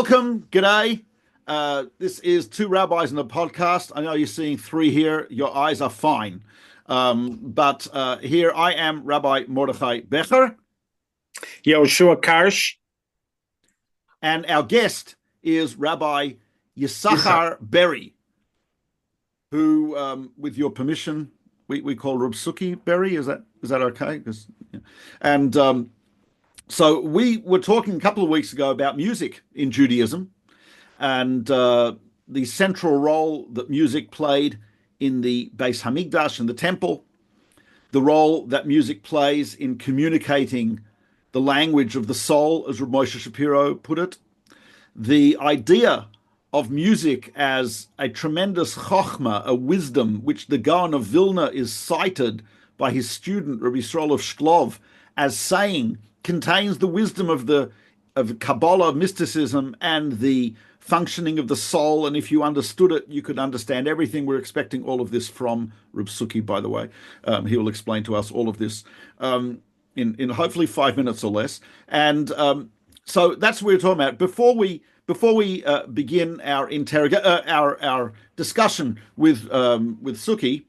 Welcome. G'day. This is Two Rabbis in a Podcast. I know you're seeing three here. Your eyes are fine. But here I am, Rabbi Mordechai Becher. Yoshua Karsh. And our guest is Rabbi Yisachar Berry, who, with your permission, we call Reb Suki Berry. Is that okay? And so we were talking a couple of weeks ago about music in Judaism and the central role that music played in the Beis Hamikdash and the temple, the role that music plays in communicating the language of the soul, as Reb Moshe Shapiro put it, the idea of music as a tremendous chokhmah, a wisdom, which the Gaon of Vilna is cited by his student, Rabbi Yisrael of Shklov, as saying contains the wisdom of Kabbalah, mysticism, and the functioning of the soul. And if you understood it, you could understand everything. We're expecting all of this from Reb Suki, by the way. He will explain to us all of this in hopefully 5 minutes or less. And so that's what we're talking about. Before we begin our our discussion with Suki,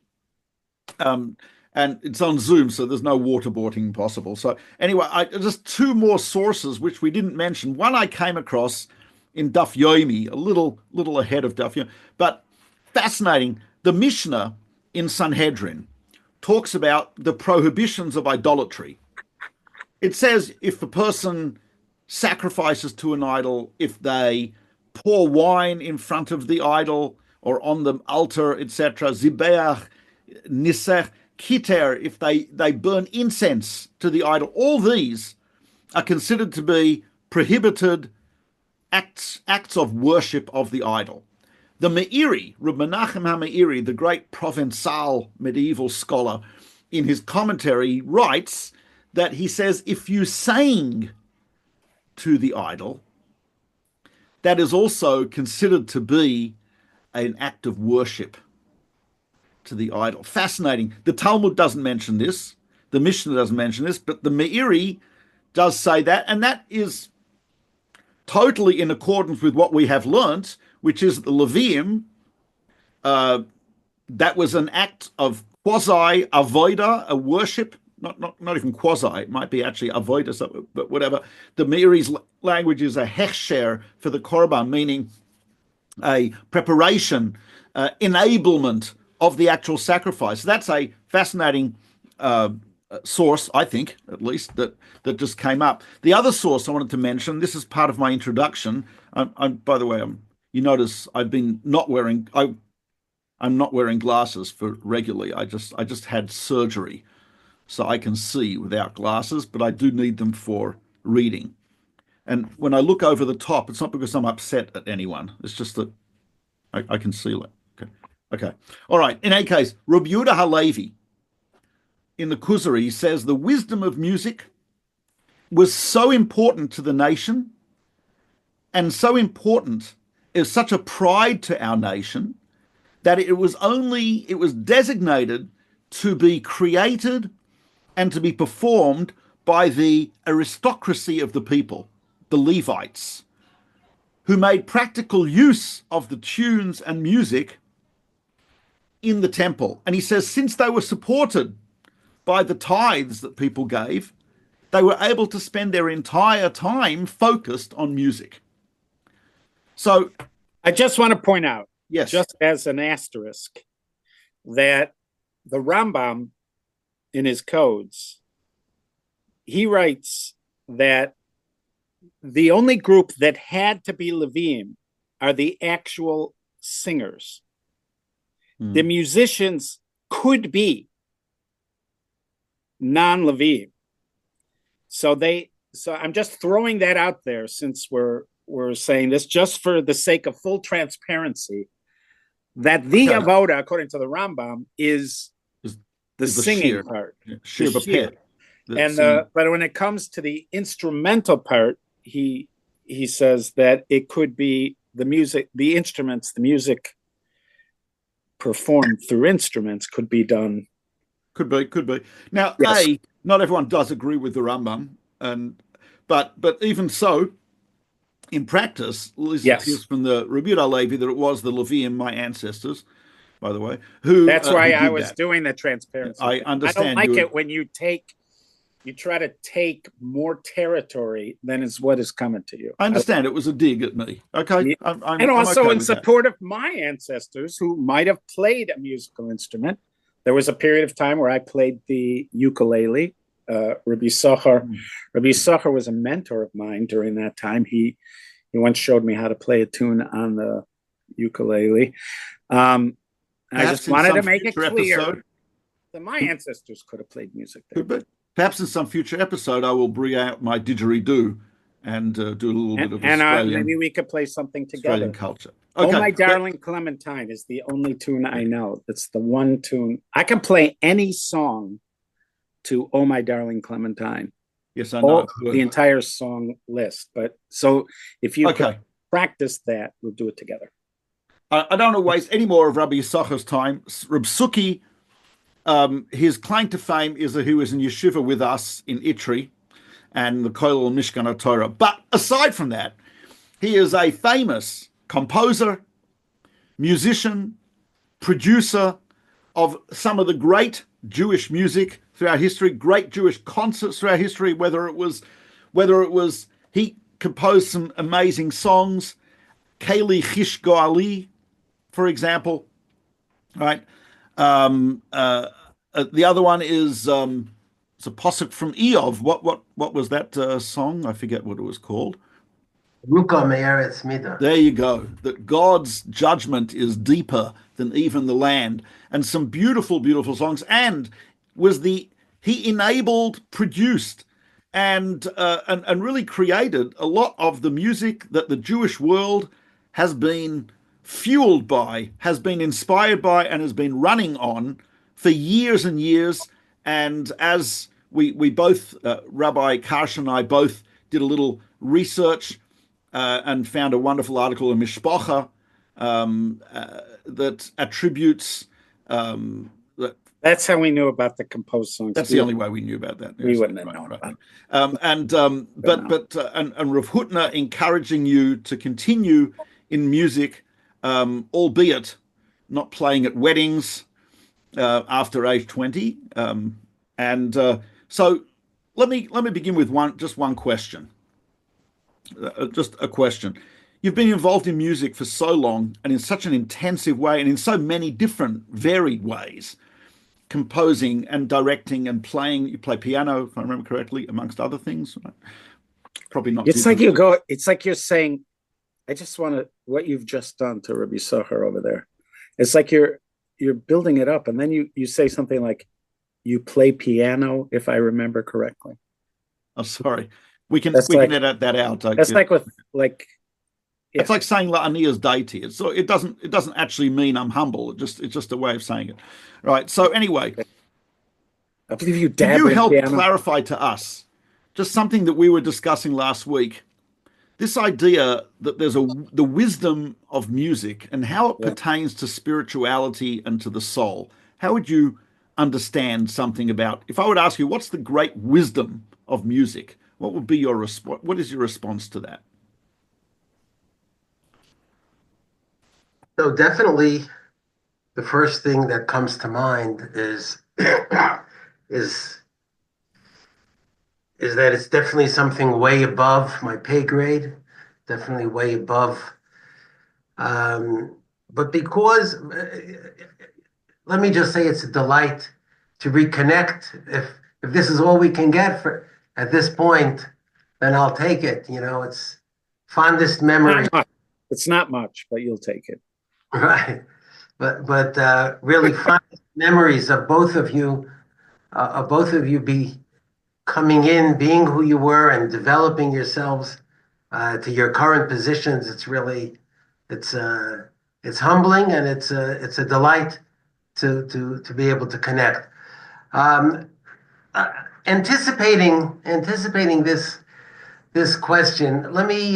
and it's on Zoom, so there's no waterboarding possible. So anyway, just two more sources which we didn't mention. One I came across in Daf Yomi, a little ahead of Daf Yomi, but fascinating. The Mishnah in Sanhedrin talks about the prohibitions of idolatry. It says if a person sacrifices to an idol, if they pour wine in front of the idol or on the altar, etc., zibeach, nisech, kiter, if they burn incense to the idol, all these are considered to be prohibited acts of worship of the idol. The Meiri, Reb Menachem HaMeiri, the great Provençal medieval scholar, in his commentary writes that he says if you sang to the idol, that is also considered to be an act of worship to the idol. Fascinating. The Talmud doesn't mention this, the Mishnah doesn't mention this, but the Meiri does say that, and that is totally in accordance with what we have learnt, which is the Levium. That was an act of quasi avoda, a worship, not even quasi, it might be actually avoda, but whatever. The Meiri's language is a hechsher for the korban, meaning a preparation, enablement of the actual sacrifice. That's a fascinating source, I think, at least, that just came up. The other source I wanted to mention, this is part of my introduction. By the way, you notice I've been not wearing. I'm not wearing glasses for regularly. I just had surgery, so I can see without glasses, but I do need them for reading. And when I look over the top, it's not because I'm upset at anyone. It's just that I can see it. Okay. All right. In any case, Rabbi Yehuda Halevi in the Kuzari says the wisdom of music was so important to the nation and so important, is such a pride to our nation, that it was designated to be created and to be performed by the aristocracy of the people, the Levites, who made practical use of the tunes and music in the temple. And he says since they were supported by the tithes that people gave, they were able to spend their entire time focused on music. So I just want to point out, yes, just as an asterisk, that the Rambam in his codes, he writes that the only group that had to be Levim are the actual singers. The musicians could be non-Levim. So I'm just throwing that out there since we're saying this, just for the sake of full transparency, that the avoda, according to the Rambam, is the singing part. Shir b'peh. But when it comes to the instrumental part, he says that it could be the music, the instruments, the music performed through instruments could be done. Could be. Now, yes. Not everyone does agree with the Rambam, but even so, in practice, at least it Yes. appears from the Rebuta Levi that it was the Levium, my ancestors, by the way, who That's why who I did was that. doing the transparency I thing. understand I don't like you. it when you try to take more territory than is what is coming to you. I understand it was a dig at me. Okay, And also okay in with that. support of my ancestors who might have played a musical instrument. There was a period of time where I played the ukulele. Rabbi Socher was a mentor of mine during that time. He once showed me how to play a tune on the ukulele. I just wanted to make it clear that my ancestors could have played music there. Perhaps in some future episode, I will bring out my didgeridoo and do a little bit of Australian. Maybe we could play something together. Australian culture. Okay. Oh, My Darling Clementine is the only tune I know. It's the one tune. I can play any song to Oh, My Darling Clementine. Yes, I know. The entire song list. But so if you could practice that, we'll do it together. I don't want to waste any more of Rabbi Yissacher's time. Reb Suki, his claim to fame is that he was in yeshiva with us in Itri and the Kollel Mishkan Torah. But aside from that, he is a famous composer, musician, producer of some of the great Jewish music throughout history, great Jewish concerts throughout history, whether it was he composed some amazing songs, Keli Chish Goali, for example, right? The other one is it's a posuk from Eov. What was that song? I forget what it was called. Ruka Me'eretz Mida. There you go. That God's judgment is deeper than even the land, and some beautiful, beautiful songs. And he enabled, produced, and really created a lot of the music that the Jewish world has been fueled by, has been inspired by, and has been running on for years and years. And as we both, Rabbi Karsh and I both did a little research and found a wonderful article in Mishpacha that attributes That's how we knew about the composed songs. That's the only way we knew about that. We wouldn't have known about it. And Rav Hutner encouraging you to continue in music, albeit not playing at weddings after age 20. So let me begin with one question. Just a question. You've been involved in music for so long and in such an intensive way and in so many different varied ways, composing and directing and playing. You play piano, if I remember correctly, amongst other things. Probably not. It's like you're saying, I just want to, what you've just done to Rabbi Socher over there. It's like you're building it up, and then you say something like, you play piano, if I remember correctly. Oh, sorry. We can edit that out. That's it's like saying La'aniya's deity. It doesn't actually mean I'm humble. It's just a way of saying it, right? So anyway, I believe you. Can you help clarify to us just something that we were discussing last week? This idea that there's the wisdom of music and how it pertains to spirituality and to the soul. How would you understand something about? If I would ask you, what's the great wisdom of music? What would be your response? What is your response to that? So definitely, the first thing that comes to mind is that it's definitely something way above my pay grade, definitely way above. But because, let me just say, it's a delight to reconnect. If this is all we can get at this point, then I'll take it. It's fondest memory. It's not much, but you'll take it. Right. But really fondest memories of both of you be coming in, being who you were and developing yourselves to your current positions. It's really, it's humbling, and it's a delight to be able to connect. Anticipating this question, let me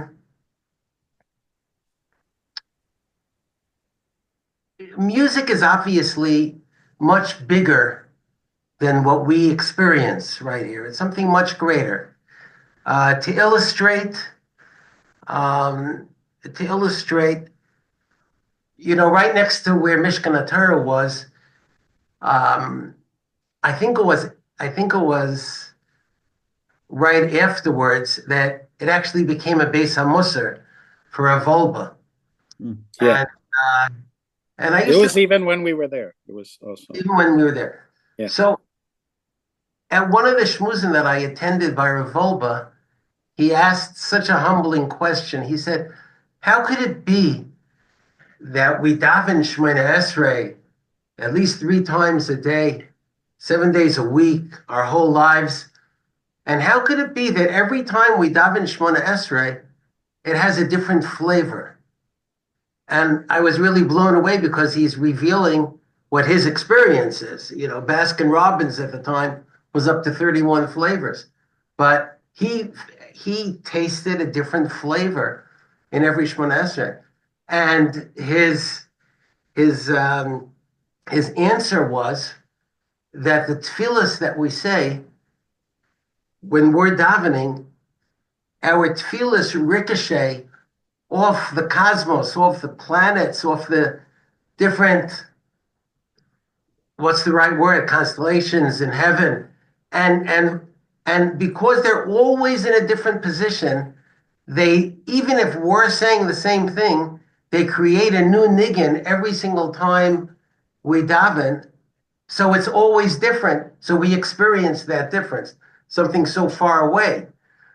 music is obviously much bigger than what we experience right here. It's something much greater. To illustrate, to illustrate, right next to where Mishkan Torah was, um, I think it was right afterwards that it actually became a Beis HaMusar for a Volba. Yeah. And I It used was to, even when we were there. It was also. even when we were there. Yeah. So at one of the shmuzim that I attended by Rav Volba, he asked such a humbling question. He said, how could it be that we daven Shemona Esrei at least 3 times a day, 7 days a week, our whole lives? And how could it be that every time we daven Shemona Esrei, it has a different flavor? And I was really blown away because he's revealing what his experience is. Baskin Robbins at the time was up to 31 flavors, but he tasted a different flavor in every Shemona Esrei. And his answer was that the tefillas that we say when we're davening, our tefillas ricochet off the cosmos, off the planets, off the different, what's the right word, constellations in heaven. And because they're always in a different position, even if we're saying the same thing, they create a new niggin every single time we daven. So it's always different. So we experience that difference, something so far away.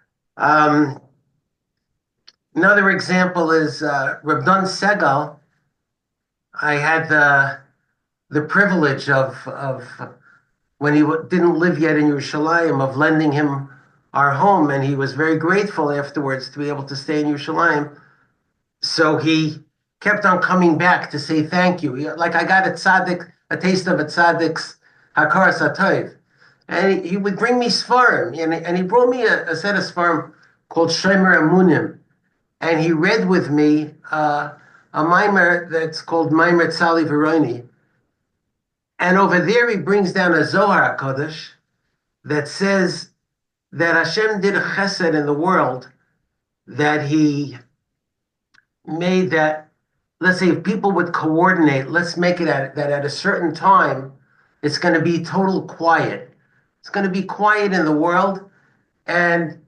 Another example is Reb Don Segal. I had the privilege of when he didn't live yet in Yerushalayim, of lending him our home, and he was very grateful afterwards to be able to stay in Yerushalayim. So he kept on coming back to say thank you. Like I got a taste of a tzaddik's hakaras hatov. And he would bring me Sfarim, and he brought me a set of Sfarim called Shomer Amunim. And he read with me a mimer that's called Mimer Tzali Veroni. And over there he brings down a Zohar HaKadosh that says that Hashem did a chesed in the world, that he made that, let's say if people would coordinate, let's make it that at a certain time, it's going to be total quiet. It's going to be quiet in the world, and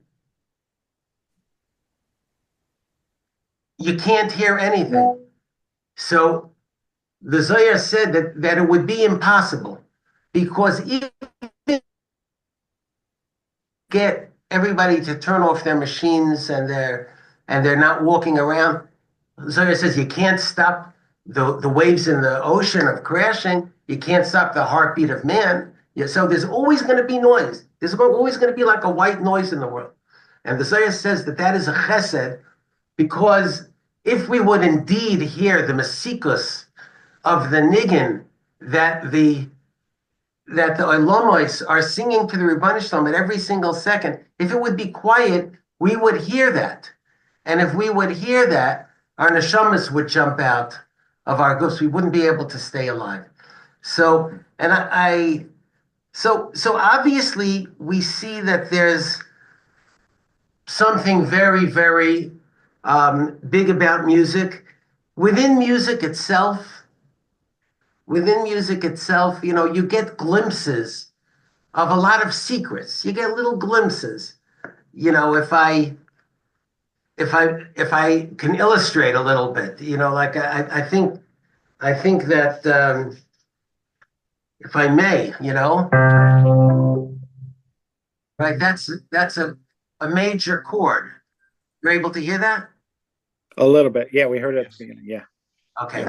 you can't hear anything. So the Zohar said that it would be impossible, because even get everybody to turn off their machines and they're not walking around. Zohar says you can't stop the waves in the ocean of crashing. You can't stop the heartbeat of man. So there's always going to be noise. There's always going to be like a white noise in the world. And the Zohar says that is a chesed, because if we would indeed hear the masikus of the niggin that the Olomos are singing to the Rebbeinu Shalom at every single second, if it would be quiet, we would hear that. And if we would hear that, our neshamas would jump out of our gufs. We wouldn't be able to stay alive. So, and so obviously we see that there's something very, very big about music. Within music itself, you get glimpses of a lot of secrets. You get little glimpses. If I can illustrate a little bit, like I think that if I may, right, that's a major chord. You're able to hear that? A little bit. Yeah, we heard it at the beginning. Yeah. Okay.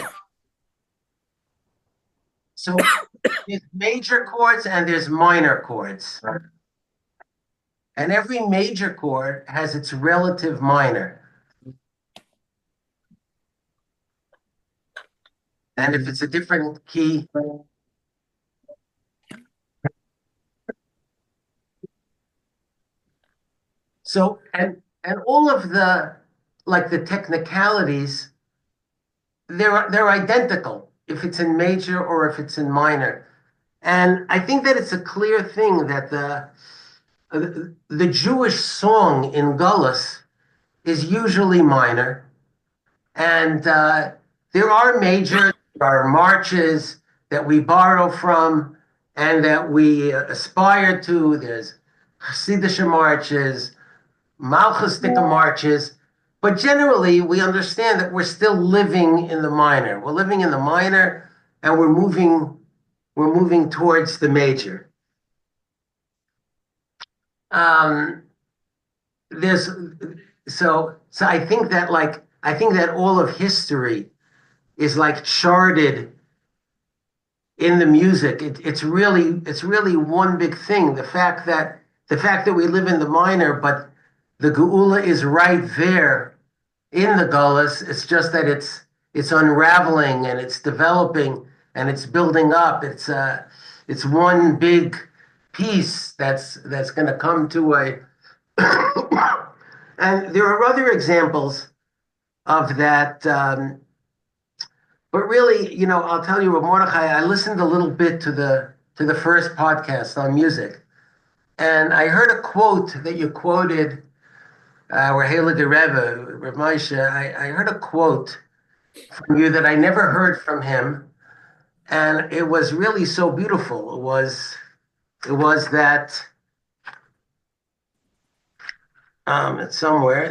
So there's major chords and there's minor chords. And every major chord has its relative minor. And if it's a different key, so and all of the technicalities, they're identical if it's in major or if it's in minor. And I think that it's a clear thing that the Jewish song in Gullus is usually minor. And there are major, there are marches that we borrow from and that we aspire to. There's Hasidic marches, Malchustic marches, but generally we understand that we're still living in the minor. We're living in the minor, and we're moving towards the major. There's so I think that all of history is like charted in the music. It's really one big thing. The fact that we live in the minor, but the Geula is right there in the Gullus. It's just that it's unraveling and it's developing and it's building up. It's one big piece that's going to come to a and there are other examples of that. But really, I'll tell you, Mordechai, I listened a little bit to the first podcast on music, and I heard a quote that you quoted, Rahela de Rebbe, Rav Moshe. I heard a quote from you that I never heard from him, and it was really so beautiful. It was that it's somewhere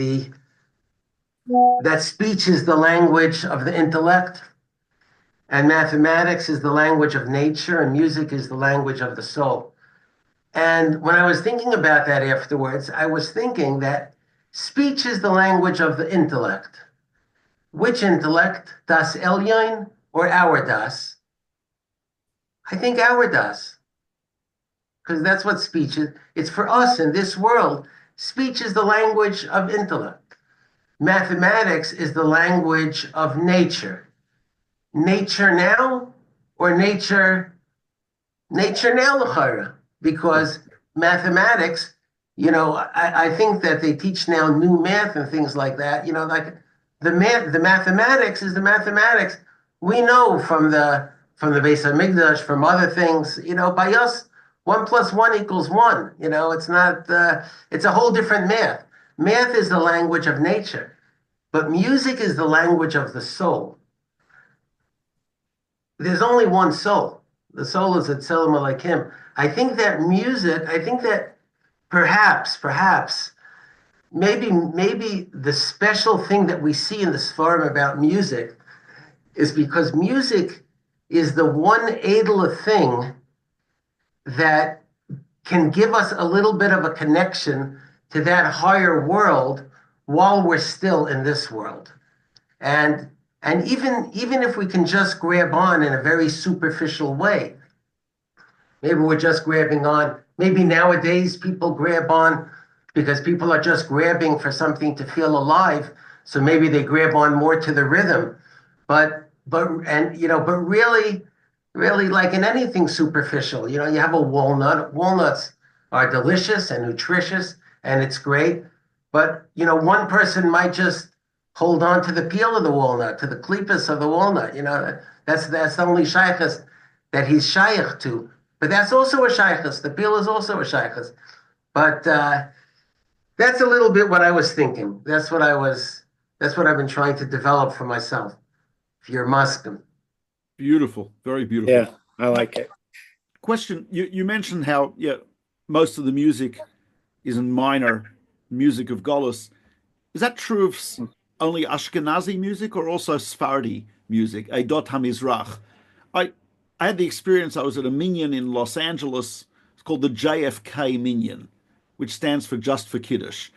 that speech is the language of the intellect, and mathematics is the language of nature, and music is the language of the soul. And when I was thinking about that afterwards, I was thinking that speech is the language of the intellect. Which intellect? Das Elyon or our Das? I think our Das, because that's what speech is. It's for us in this world. Speech is the language of intellect. Mathematics is the language of nature. Nature now or nature now, l'chara, because mathematics, I think that they teach now new math and things like that. Like the mathematics is the mathematics we know from the Beis Hamikdash, from other things. By us, 1 + 1 = 1. It's not. It's a whole different math. Math is the language of nature, but music is the language of the soul. There's only one soul. The soul is at Tzelem Elokim. I think that perhaps, maybe the special thing that we see in the Sfarim about music is because music is the one edler thing that can give us a little bit of a connection to that higher world while we're still in this world. And even if we can just grab on in a very superficial way, maybe we're just grabbing on. Maybe nowadays people grab on because people are just grabbing for something to feel alive. So maybe they grab on more to the rhythm. But really, like in anything superficial, you have a walnut. Walnuts are delicious and nutritious, and it's great. But one person might just hold on to the peel of the walnut, to the klippus of the walnut. That's the only shaykhus that he's shaykh to. But that's also a shaykhus. The peel is also a shaykhus. But that's a little bit what I was thinking. That's what I've been trying to develop for myself. If you're Muslim. Beautiful, very beautiful. Yeah, I like it. Question: You mentioned how most of the music is in minor, music of Golos. Is that true of only Ashkenazi music or also Sephardi music, Eidot HaMizrach? I had the experience. I was at a minyan in Los Angeles. It's called the JFK Minyan, which stands for Just for Kiddush.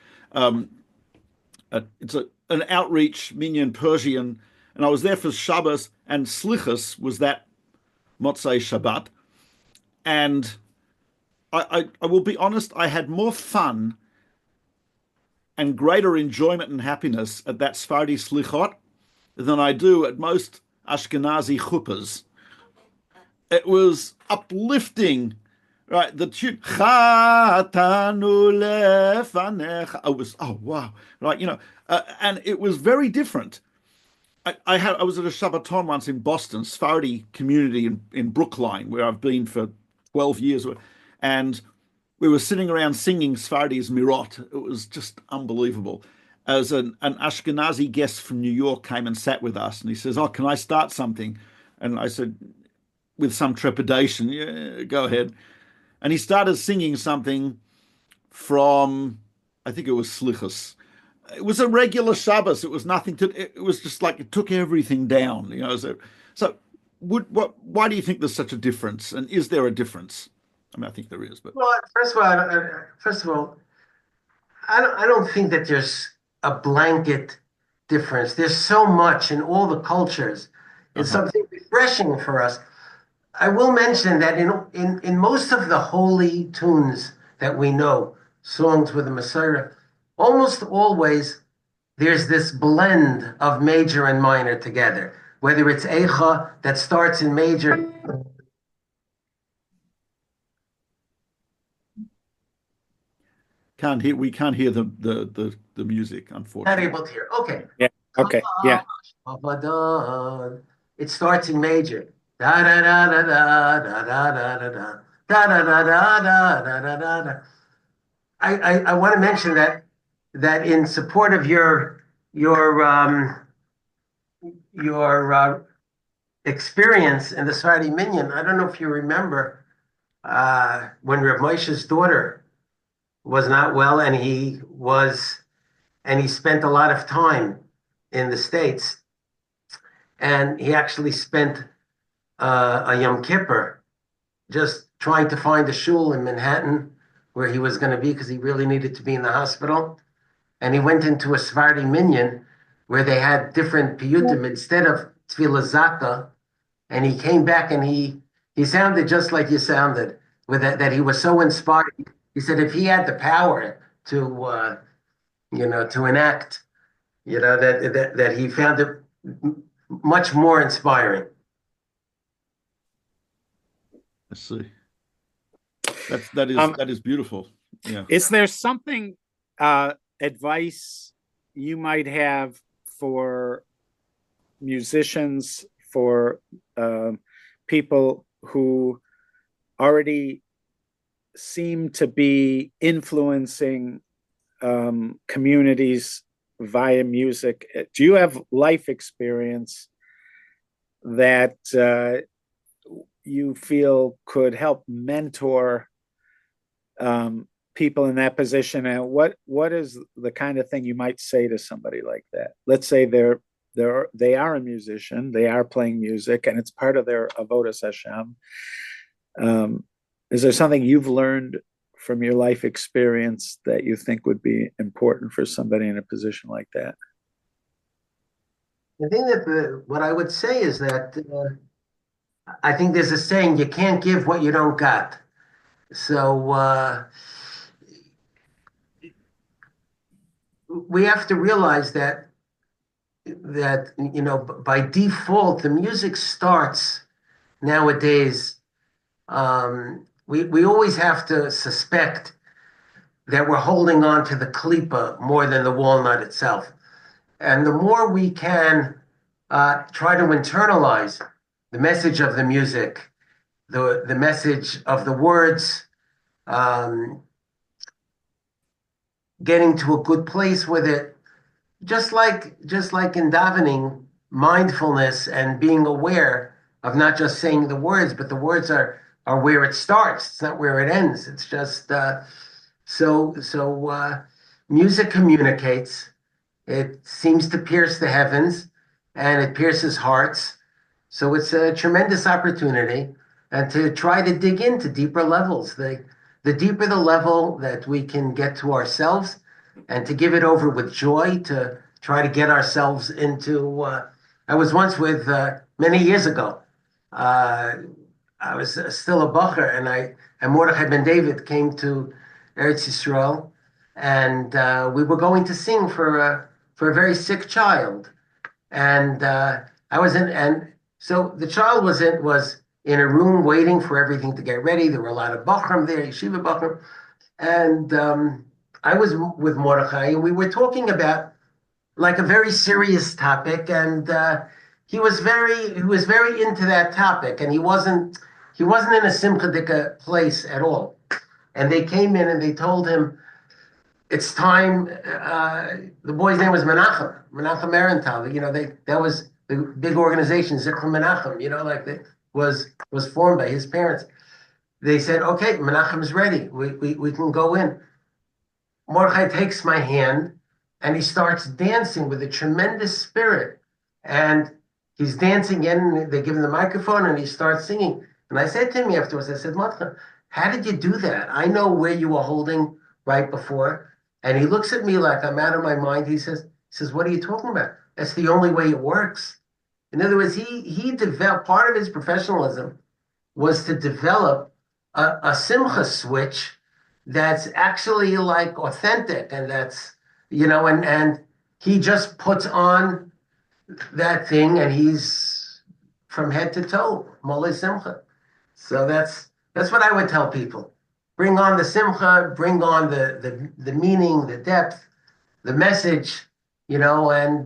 It's an outreach minyan Persian, and I was there for Shabbos, and Slichus was that Motzei Shabbat. And I will be honest, I had more fun and greater enjoyment and happiness at that Sephardi Slichot than I do at most Ashkenazi chuppahs. It was uplifting, right? The tune, Chatanu lefanecha. Oh wow, right? And it was very different. I was at a Shabbaton once in Boston, Sephardi community in Brookline, where I've been for 12 years, and we were sitting around singing Sephardi's Mirot. It was just unbelievable. as an Ashkenazi guest from New York came and sat with us, and he says, "Oh, can I start something?" And I said, with some trepidation, "Yeah, go ahead." And he started singing something from, I think it was Slichus. It was a regular Shabbos. It was nothing to. It was just like it took everything down, you know. So why do you think there's such a difference? And is there a difference? I mean, I think there is, but Well, first of all, I don't think that there's a blanket difference. There's so much in all the cultures. It's uh-huh. something refreshing for us. I will mention that in most of the holy tunes that we know, songs with the Messiah, almost always there's this blend of major and minor together. Whether it's Eicha that starts in major, Can't hear. We can't hear the music, not unfortunately. able to hear. Okay. Yeah. Okay. Yeah. It starts in major. Da da da da da da da da da da da da da da da da da da. I want to mention that in support of your experience in the Saudi Minyan. I don't know if you remember when Reb Moshe's daughter was not well, and he spent a lot of time in the States, and he actually spent a Yom Kippur just trying to find a shul in Manhattan where he was going to be because he really needed to be in the hospital. And he went into a Sephardi minyan where they had different piyutim instead of tefillah zaka. And he came back and he sounded just like you sounded with that he was so inspired. He said if he had the power to enact, that he found it much more inspiring. I see. That is beautiful. Yeah. Is there something advice you might have for musicians, for people who already seem to be influencing communities via music? Do you have life experience that you feel could help mentor people in that position? And what is the kind of thing you might say to somebody like that? Let's say they are a musician, they are playing music, and it's part of their avodas Hashem. Is there something you've learned from your life experience that you think would be important for somebody in a position like that? I think that what I would say is that I think there's a saying, you can't give what you don't got. So we have to realize that by default the music starts nowadays. We always have to suspect that we're holding on to the klipa more than the walnut itself. And the more we can try to internalize the message of the music, the message of the words, getting to a good place with it, just like in davening, mindfulness and being aware of not just saying the words, but the words are where it starts. It's not where it ends. It's just so music communicates. It seems to pierce the heavens and it pierces hearts. So it's a tremendous opportunity, and to try to dig into deeper levels. The deeper the level that we can get to ourselves, and to give it over with joy, to try to get ourselves into. I was once with many years ago. I was still a bacher, and Mordechai Ben David came to Eretz Yisrael, and we were going to sing for a very sick child, and so the child was in a room waiting for everything to get ready. There were a lot of bachrim there, yeshiva bachrim, and I was with Mordechai, and we were talking about like a very serious topic, and he was very into that topic, and he wasn't in a simcha dika place at all. And they came in and they told him, it's time. The boy's name was Menachem Arental. You know, that was the big organization, Zikr Menachem. You know, like that was formed by his parents. They said, okay, Menachem's ready. We can go in. Mordechai takes my hand and he starts dancing with a tremendous spirit. And he's dancing in, they give him the microphone and he starts singing. And I said to him afterwards, I said, Mordechai, how did you do that? I know where you were holding right before. And he looks at me like I'm out of my mind. He says, what are you talking about? That's the only way it works. In other words, he developed, part of his professionalism was to develop a simcha switch that's actually like authentic, and that's, you know, and he just puts on that thing and he's from head to toe, mole simcha. So that's what I would tell people. Bring on the simcha, bring on the meaning, the depth, the message, you know, and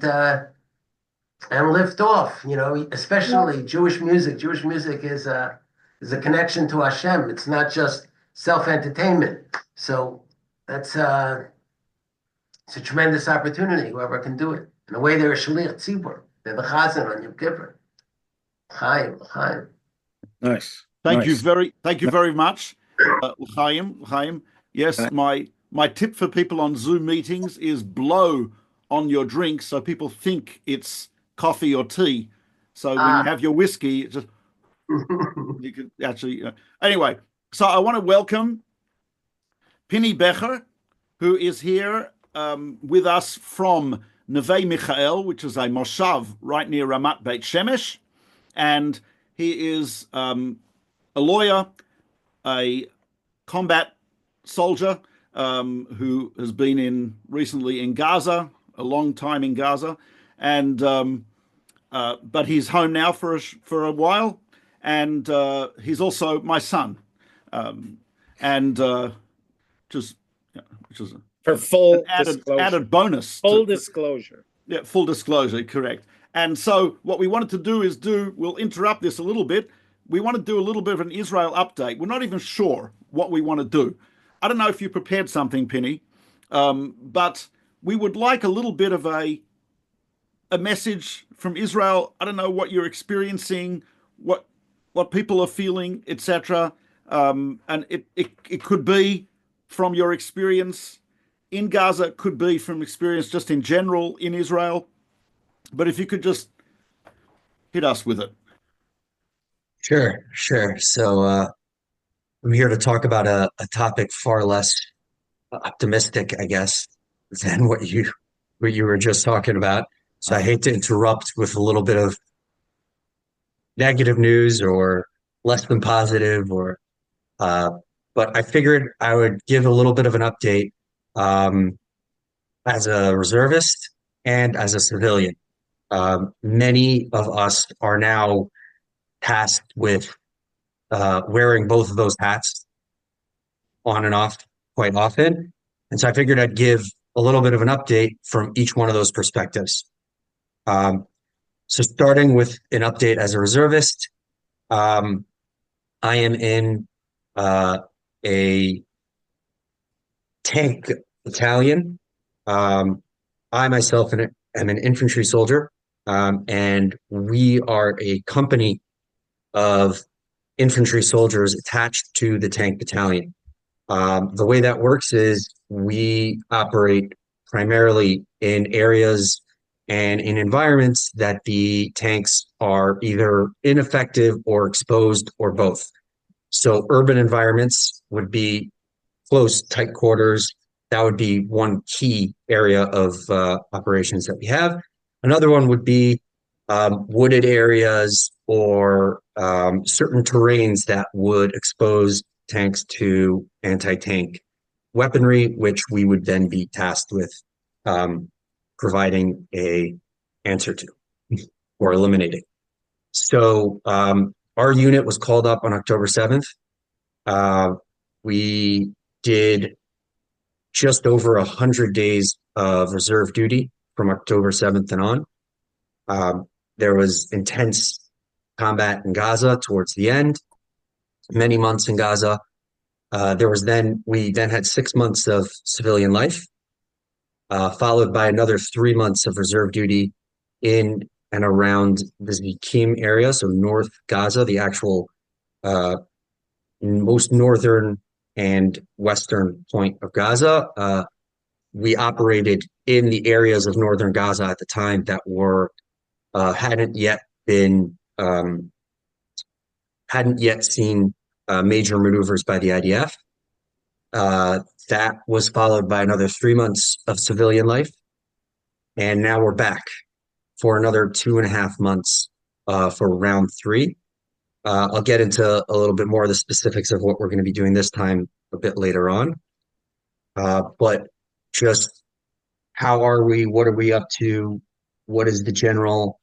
lift off, you know, especially Jewish music. Jewish music is a connection to Hashem. It's not just self-entertainment. So it's a tremendous opportunity, whoever can do it. In a way, they're a shaliach tzibur. They're the chazan on Yom Kippur. Chaim. Nice. Thank you very much, Chaim. Yes, my tip for people on Zoom meetings is blow on your drink so people think it's coffee or tea. So when you have your whiskey, it just you can actually. Anyway, so I want to welcome Pini Becher, who is here with us from Neve Michael, which is a moshav right near Ramat Beit Shemesh, and he is a lawyer, a combat soldier who has been recently in Gaza, a long time in Gaza, and but he's home now for a while, and he's also my son, and just which is for full added bonus. Full disclosure. Yeah, full disclosure, correct. And so what we wanted to do is we'll interrupt this a little bit. We want to do a little bit of an Israel update. We're not even sure what we want to do. I don't know if you prepared something, Penny, but we would like a little bit of a message from Israel. I don't know what you're experiencing, what people are feeling, etc. And it could be from your experience in Gaza, it could be from experience just in general in Israel. But if you could just hit us with it. Sure. So I'm here to talk about a topic far less optimistic, I guess, than what you were just talking about. So I hate to interrupt with a little bit of negative news or less than positive, but I figured I would give a little bit of an update as a reservist and as a civilian. Many of us are now tasked with wearing both of those hats on and off quite often. And so I figured I'd give a little bit of an update from each one of those perspectives. So starting with an update as a reservist, I am in a tank battalion. I myself am an infantry soldier, and we are a company of infantry soldiers attached to the tank battalion. The way that works is we operate primarily in areas and in environments that the tanks are either ineffective or exposed or both. So urban environments would be close, tight quarters. That would be one key area of operations that we have. Another one would be wooded areas or certain terrains that would expose tanks to anti-tank weaponry, which we would then be tasked with providing a answer to or eliminating. So our unit was called up on October 7th. We did just over 100 days of reserve duty from October 7th and on. There was intense combat in Gaza towards the end, many months in Gaza. We then had 6 months of civilian life, followed by another 3 months of reserve duty in and around the Zikim area, so North Gaza, the actual most northern and western point of Gaza. We operated in the areas of northern Gaza at the time that were hadn't yet seen major maneuvers by the IDF. That was followed by another 3 months of civilian life, and now we're back for another 2.5 months for round 3. I'll get into a little bit more of the specifics of what we're going to be doing this time a bit later on. But just how are we? What are we up to? What is the general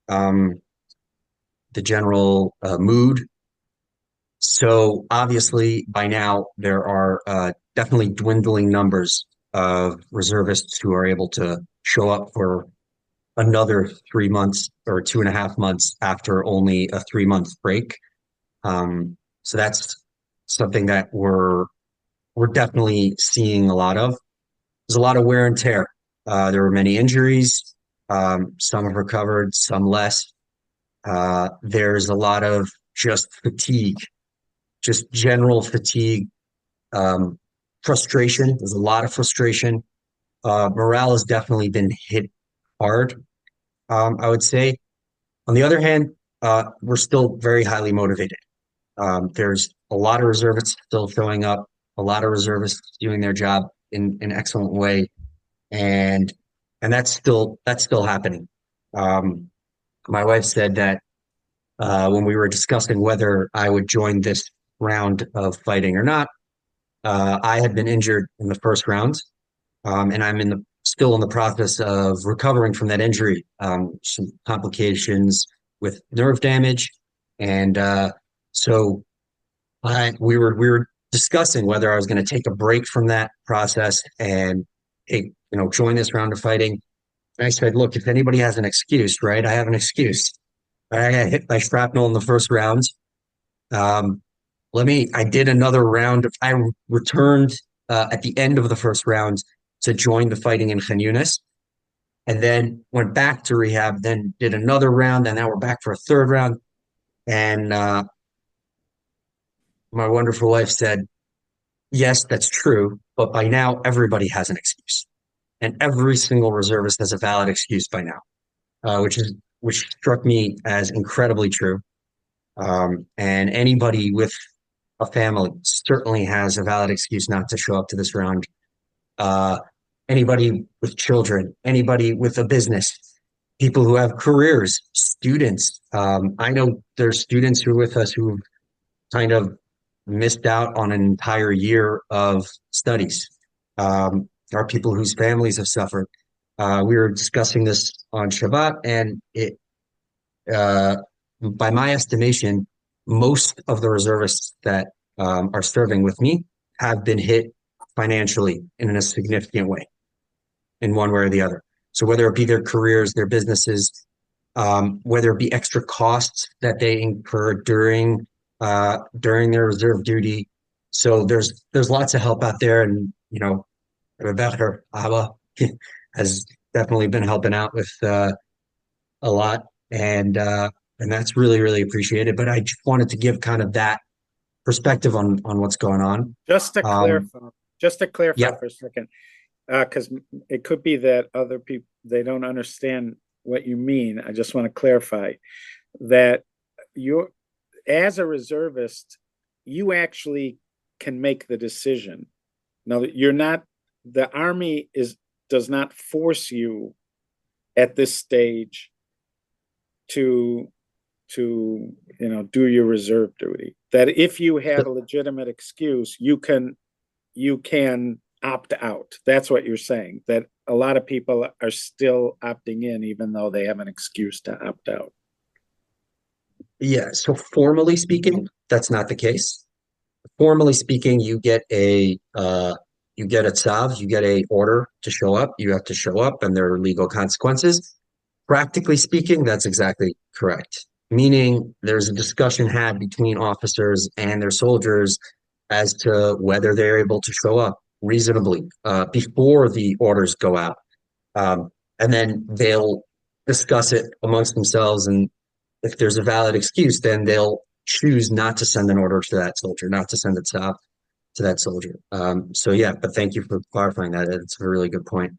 mood? So obviously by now there are definitely dwindling numbers of reservists who are able to show up for another 3 months or 2.5 months after only a 3-month break. So that's something that we're definitely seeing a lot of. There's a lot of wear and tear. There were many injuries. Some have recovered, some less. There's a lot of just fatigue, just general fatigue, frustration. There's a lot of frustration. Morale has definitely been hit hard, I would say. On the other hand, we're still very highly motivated. There's a lot of reservists still showing up, a lot of reservists doing their job in an excellent way, and that's still happening. My wife said that when we were discussing whether I would join this round of fighting or not, I had been injured in the first round, and I'm still in the process of recovering from that injury. Some complications with nerve damage, and so we were discussing whether I was going to take a break from that process and join this round of fighting. And I said, look, if anybody has an excuse, right? I have an excuse. I got hit by shrapnel in the first round. I did another round. I returned at the end of the first round to join the fighting in Khan Yunis, and then went back to rehab, then did another round, and now we're back for a third round. And my wonderful wife said, yes, that's true, but by now everybody has an excuse. And every single reservist has a valid excuse by now, which struck me as incredibly true. And anybody with a family certainly has a valid excuse not to show up to this round. Anybody with children, anybody with a business, people who have careers, students. I know there's students who are with us who've kind of missed out on an entire year of studies. There are people whose families have suffered. We were discussing this on Shabbat, and by my estimation, most of the reservists that are serving with me have been hit financially in a significant way, in one way or the other. So whether it be their careers, their businesses, whether it be extra costs that they incur during their reserve duty. So there's lots of help out there, and Rebecca Abba has definitely been helping out with a lot, and that's really, really appreciated. But I just wanted to give kind of that perspective on what's going on. Just to clarify Yeah. for a second, because it could be that other people, they don't understand what you mean. I just want to clarify that as a reservist, you actually can make the decision. Now, the Army does not force you at this stage to do your reserve duty. That if you have a legitimate excuse, you can opt out. That's what you're saying, that a lot of people are still opting in even though they have an excuse to opt out. Yeah, so formally speaking, that's not the case. Formally speaking, you get a tzav, you get a order to show up. You have to show up, and there are legal consequences. Practically speaking, that's exactly correct. Meaning there's a discussion had between officers and their soldiers as to whether they're able to show up. reasonably before the orders go out. And then they'll discuss it amongst themselves. And if there's a valid excuse, then they'll choose not to send an order to that soldier, not to send it to that soldier. So yeah, but thank you for clarifying that. It's a really good point.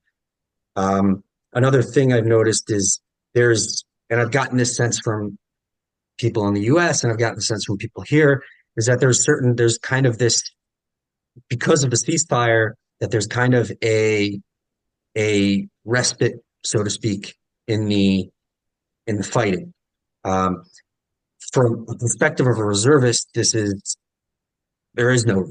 Another thing I've noticed is and I've gotten this sense from people in the US and I've gotten the sense from people here, is that there's kind of this, because of the ceasefire, that there's kind of a respite, so to speak, in the fighting. From the perspective of a reservist, there is no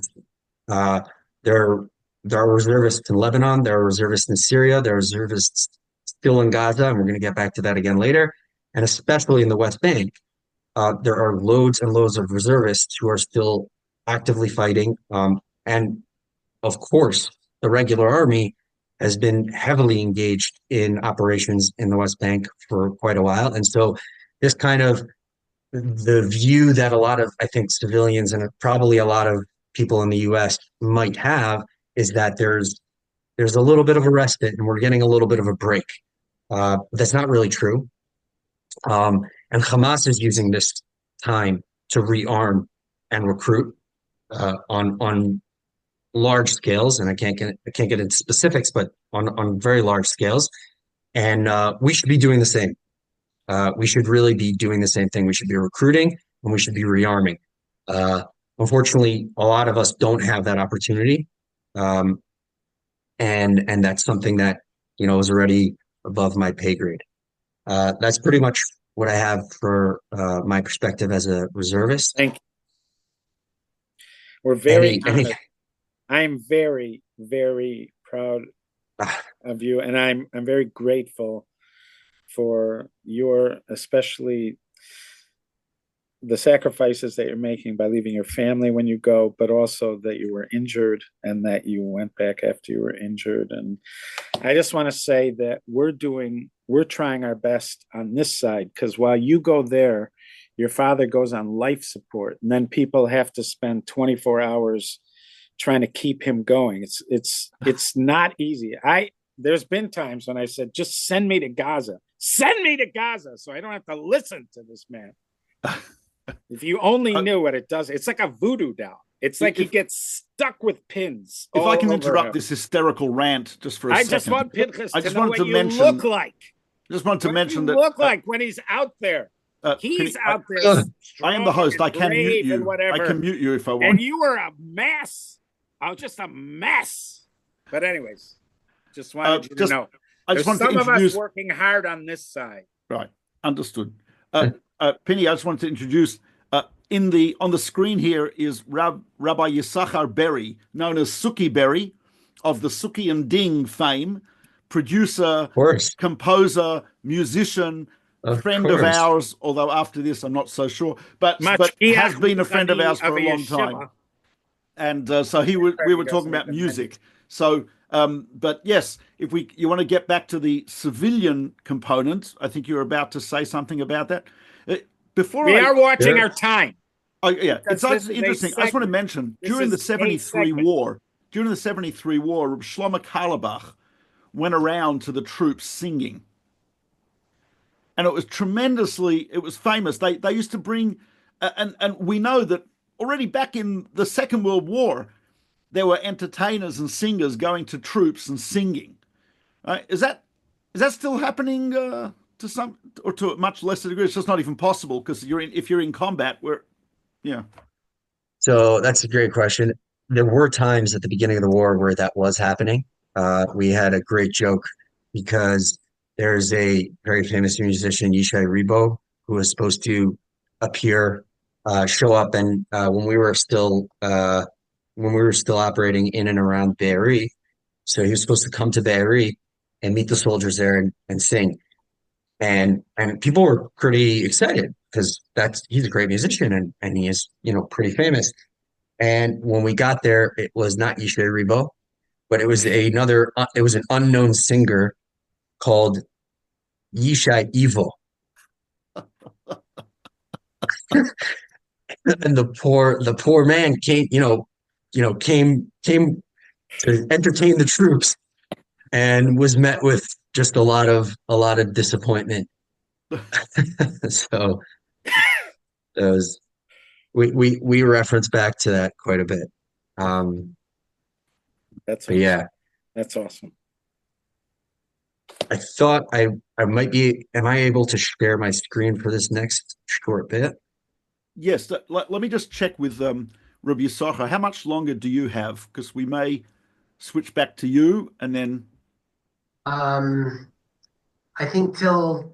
there are reservists in Lebanon, there are reservists in Syria, there are reservists still in Gaza, and we're going to get back to that again later, and especially in the West Bank. There are loads and loads of reservists who are still actively fighting. And of course, the regular army has been heavily engaged in operations in the West Bank for quite a while. And so this kind of the view that a lot of, I think, civilians and probably a lot of people in the US might have is that there's a little bit of a respite and we're getting a little bit of a break. That's not really true. And Hamas is using this time to rearm and recruit on large scales, and I can't get into specifics, but on very large scales. And we should be doing the same. We should really be doing the same thing. We should be recruiting and we should be rearming. Unfortunately, a lot of us don't have that opportunity, and that's something that is already above my pay grade. That's pretty much what I have for my perspective as a reservist. Thank you. We're very honored. I'm very, very proud of you, and I'm very grateful for especially the sacrifices that you're making by leaving your family when you go, but also that you were injured and that you went back after you were injured. And I just want to say that we're trying our best on this side, because while you go there, your father goes on life support, and then people have to spend 24 hours trying to keep him going. It's not easy. There's been times when I said, just send me to Gaza, so I don't have to listen to this man. If you only knew what it does, it's like a voodoo doll. It's like he gets stuck with pins. If I can interrupt this hysterical rant just for a second. I just want Pinchas to know what you look like. Just wanted to mention that. Look like when he's out there. He's out there. I am the host. I can mute you. I can mute you if I want. And you were a mess. I was just a mess. But anyways, just wanted you to know. There's some of us working hard on this side. Right. Understood. Penny, I just wanted to introduce on the screen here is Rabbi Yisachar Berry, known as Suki Berry, of the Suki and Ding fame, producer, composer, musician, friend of ours, although after this I'm not so sure, but has been a friend of ours for a long time. And so we were talking about music. So, but yes, if you want to get back to the civilian component, I think you're about to say something about that. We are watching our time. Oh yeah, it's interesting. I just want to mention during the 73 war, Reb Shlomo Carlebach went around to the troops singing, and it was famous. They used to bring, and we know that already back in the Second World War, there were entertainers and singers going to troops and singing. Is that still happening to some, or to a much lesser degree? It's just not even possible because if you're in combat, So that's a great question. There were times at the beginning of the war where that was happening. We had a great joke because there's a very famous musician, Yishai Ribo, who was supposed to show up, and when we were still operating in and around Be'eri, so he was supposed to come to Be'eri and meet the soldiers there and sing, and people were pretty excited because he's a great musician and he is pretty famous. And when we got there, it was not Yishai Ribo, but it was an unknown singer called Yishai Evo. And the poor man came to entertain the troops, and was met with just a lot of disappointment. So it was we reference back to that quite a bit. That's But awesome. yeah, That's awesome. I thought I might be. Am I able to share my screen for this next short bit? Yes, let me just check with Rabbi Yisachar. How much longer do you have? Because we may switch back to you and then I think till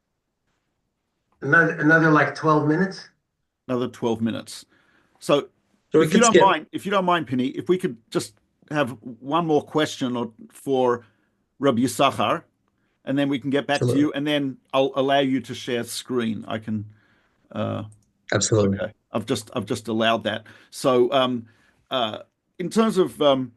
another like 12 minutes. another 12 minutes. So So we could skip. if you don't mind, Penny, if we could just have one more question for Rabbi Yisachar, and then we can get back to Absolutely. you, and then I'll allow you to share screen. I can. Absolutely. Okay, I've just allowed that. So, in terms of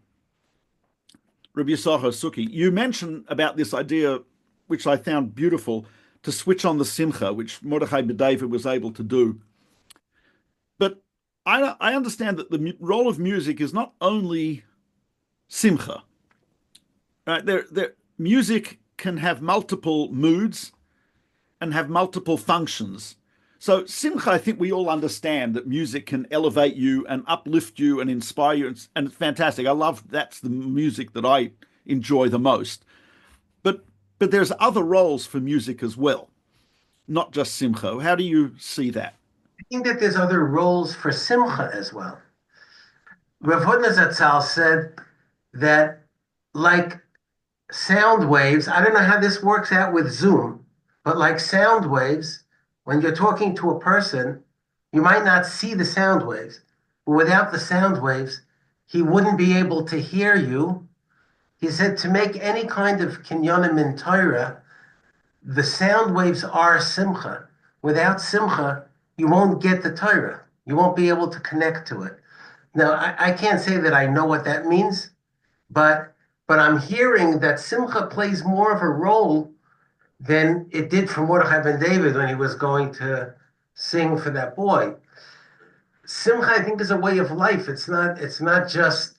Rabbi Yisachar Suki, you mentioned about this idea, which I found beautiful, to switch on the simcha, which Mordechai David was able to do. But I understand that the role of music is not only simcha. Right? Music can have multiple moods and have multiple functions. So simcha, I think we all understand that music can elevate you and uplift you and inspire you, and it's fantastic. I love that's the music that I enjoy the most. But there's other roles for music as well, not just simcha. How do you see that? I think that there's other roles for simcha as well. Rav Hutner Zatzal said that, like sound waves, I don't know how this works out with Zoom, but like sound waves, when you're talking to a person, you might not see the sound waves, but without the sound waves, he wouldn't be able to hear you. He said to make any kind of kinyanim in Torah, the sound waves are simcha. Without simcha, you won't get the Torah. You won't be able to connect to it. Now, I can't say that I know what that means, but I'm hearing that simcha plays more of a role than it did for Mordechai ben David when he was going to sing for that boy. Simcha, I think, is a way of life. It's not just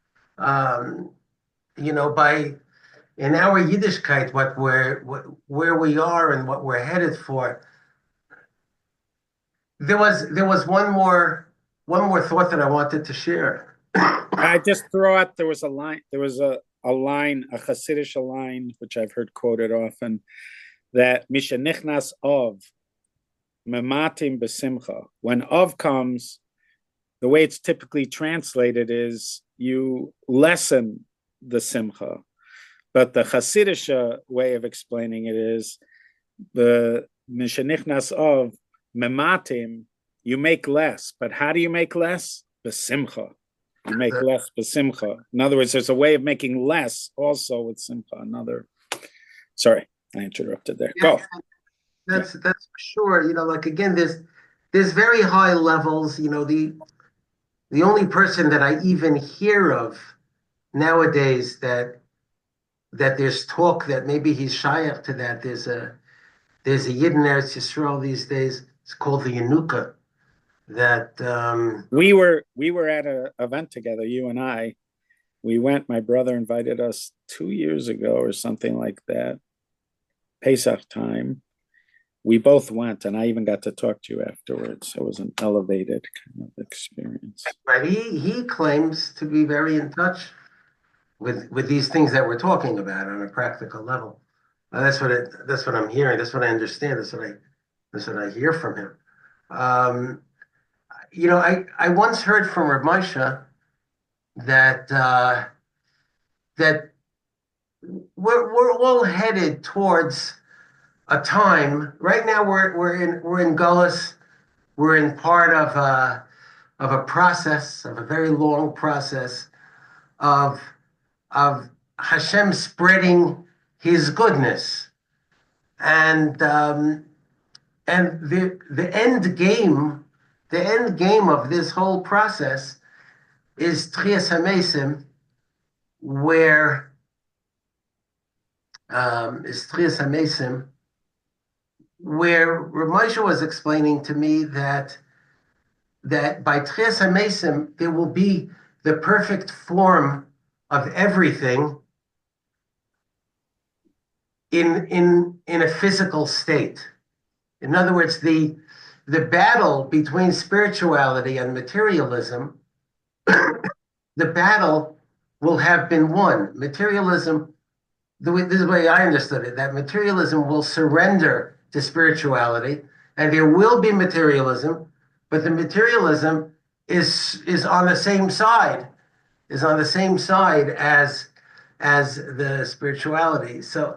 by in our Yiddishkeit where we are and what we're headed for. There was one more thought that I wanted to share. I just throw out there was a line. There was a line, a Hasidic line, which I've heard quoted often, that Misha Nichnas Ov Mematim Besimcha. When Ov comes, the way it's typically translated is you lessen the simcha. But the Hasidic way of explaining it is the Misha Nichnas Ov Mematim, you make less. But how do you make less? Besimcha. You make less besimcha. In other words, there's a way of making less also with simcha. Sorry, I interrupted there. Yeah, go. That's for sure. Like again, there's very high levels. The only person that I even hear of nowadays that there's talk that maybe he's shayach to that. There's a Yid in Eretz Yisrael these days. It's called the Yanuka. That we were at an event together, you and I. We went. My brother invited us 2 years ago or something like that. Pesach time. We both went, and I even got to talk to you afterwards. It was an elevated kind of experience. Right. He claims to be very in touch with these things that we're talking about on a practical level. That's what I'm hearing. That's what I understand. That's what I hear from him. I once heard from Rav Moshe that we're all headed towards a time. Right now, we're in Gullus. We're in part of a process, of a very long process of Hashem spreading His goodness, and the end game. The end game of this whole process is Tchias HaMesim, where Rav Moshe was explaining to me that by Tchias HaMesim there will be the perfect form of everything in a physical state. In other words, the battle between spirituality and materialism, the battle will have been won. Materialism, this is the way I understood it, that materialism will surrender to spirituality, and there will be materialism, but the materialism is on the same side, as the spirituality. So,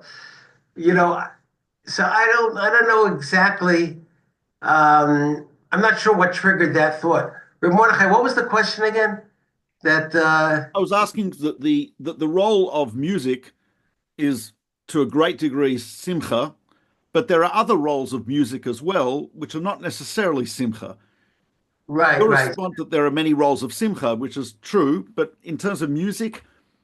so I don't know exactly. I'm not sure what triggered that thought. Reb Mordechai, what was the question again? That I was asking that the role of music is to a great degree simcha, but there are other roles of music as well, which are not necessarily simcha. right, Your right. response that there are many roles of simcha, which is true, but in terms of music,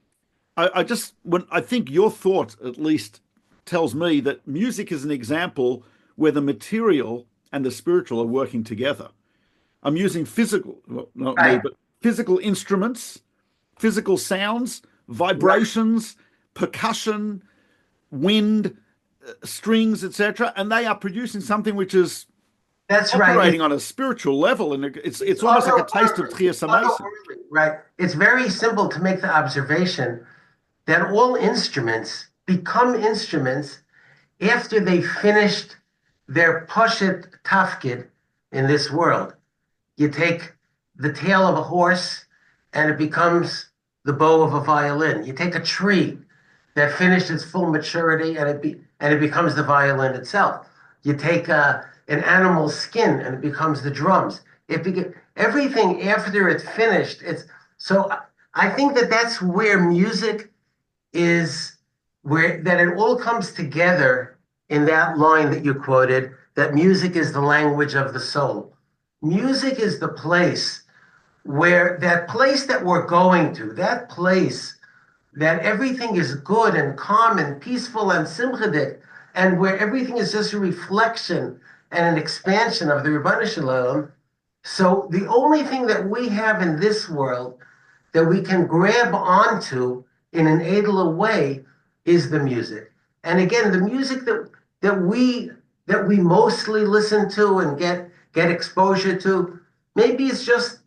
I think your thought at least tells me that music is an example where the material and the spiritual are working together. I'm using physical, well, not me, Right. but physical instruments, physical sounds, vibrations, percussion, wind, strings, etc., and they are producing something which is That's right. operating on a spiritual level, and it's almost like a taste of Tchias HaMeisim. Right. It's very simple to make the observation that all instruments become instruments after they finished their poshet tafkid in this world. You take the tail of a horse and it becomes the bow of a violin. You take a tree that finished its full maturity and it becomes the violin itself. You take an animal's skin and it becomes the drums. Everything after it's finished. So I think that's where music is, where that it all comes together in that line that you quoted, that music is the language of the soul. Music is the place where that place that we're going to, that place that everything is good and calm and peaceful and simchadik, and where everything is just a reflection and an expansion of the Ribono Shel Olam. So the only thing that we have in this world that we can grab onto in an edler way is the music. And again, the music that we mostly listen to and get exposure to, maybe it's just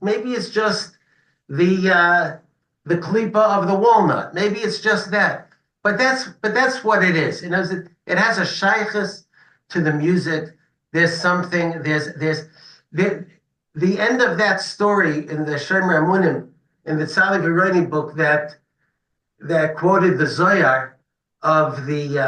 the klipa of the walnut. Maybe it's just that. But that's what it is. It has a shaykhus to the music. There's something. The end of that story in the Shomer Amunim, in the Tzaddik Ironi book that quoted the Zohar of